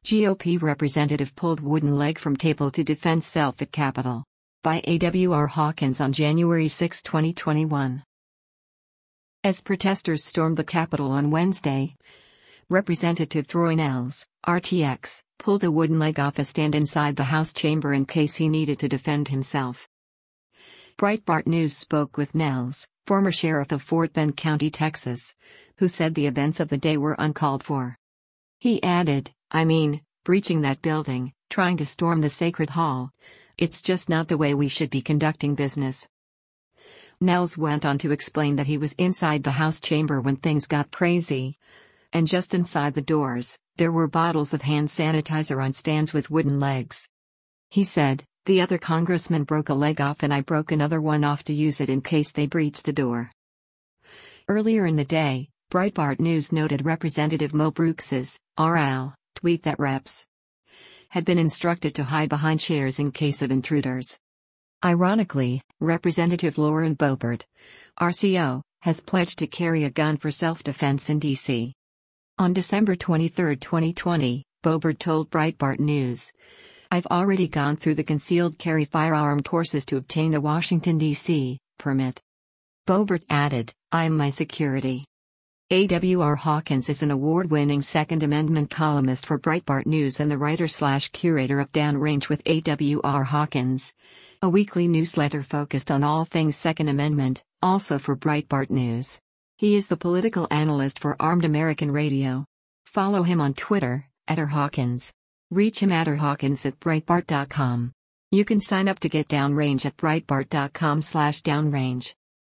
GOP representative pulled wooden leg from table to defend self at Capitol. By A.W.R. Hawkins on January 6, 2021. As protesters stormed the Capitol on Wednesday, Representative Troy Nehls, RTX, pulled a wooden leg off a stand inside the House chamber in case he needed to defend himself. Breitbart News spoke with Nehls, former sheriff of Fort Bend County, Texas, who said the events of the day were uncalled for. He added, breaching that building, trying to storm the Sacred Hall. It's just not the way we should be conducting business. Nehls went on to explain that he was inside the House chamber when things got crazy. And just inside the doors, there were bottles of hand sanitizer on stands with wooden legs. He said, the other congressman broke a leg off and I broke another one off to use it in case they breached the door. Earlier in the day, Breitbart News noted Representative Mo Brooks's RL tweet that reps had been instructed to hide behind chairs in case of intruders. Ironically, Representative Lauren Boebert, RCO, has pledged to carry a gun for self-defense in D.C. On December 23, 2020, Boebert told Breitbart News, I've already gone through the concealed carry firearm courses to obtain a Washington, D.C. permit. Boebert added, I'm my security. A.W.R. Hawkins is an award-winning Second Amendment columnist for Breitbart News and the writer/curator of Downrange with A.W.R. Hawkins, a weekly newsletter focused on all things Second Amendment, also for Breitbart News. He is the political analyst for Armed American Radio. Follow him on Twitter, @RHawkins. Reach him at rhawkins@breitbart.com. You can sign up to get Downrange at breitbart.com/downrange.